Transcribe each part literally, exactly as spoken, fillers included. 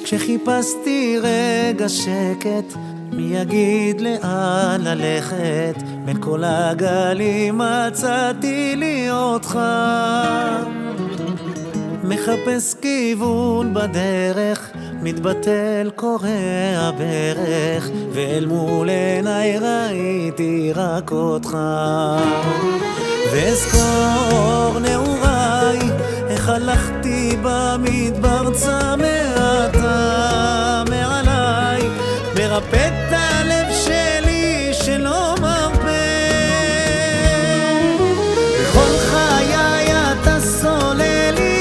כשחיפשתי רגע שקט, מי יגיד לאן ללכת? בין כל הגלים מצאתי לי אותך, מחפש כיוון בדרך, מתבטל קורע ברך, ואל מול עיניי ראיתי רק אותך. ואזכור נעוריי, איך הלכתי במדבר צמא אתה מעליי, מרפא את הלב שלי שלא מרפא. בכל חיי אתה סולל לי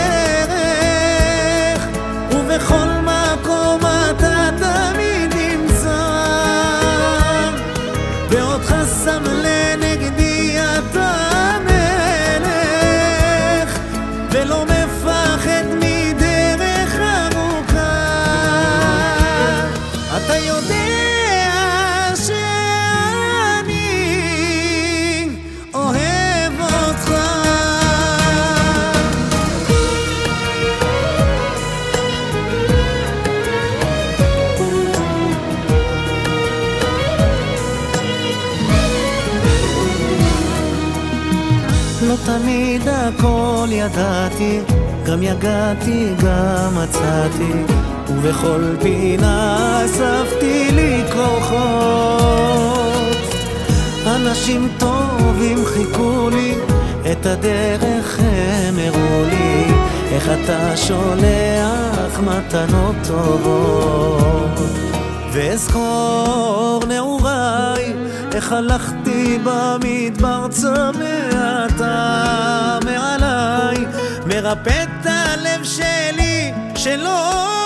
דרך, ובכל מקום אתה תמיד נמצא, ואותך שם לנגדי אתה המלך, ולא מפחד מדרך ארוכה. אתה יודע שאני אוהב אותך. לא תמיד הכל ידעתי, גם יגעתי גם מצאתי, ובכל פינה אספתי לי כוחות. אנשים טובים חיכו לי, את הדרך הם הראו לי, איך אתה שולח מתנות טובות. ואזכור נעוריי, איך הלכתי במדבר צמא אתה מעליי, מרפא את הלב שלי שלא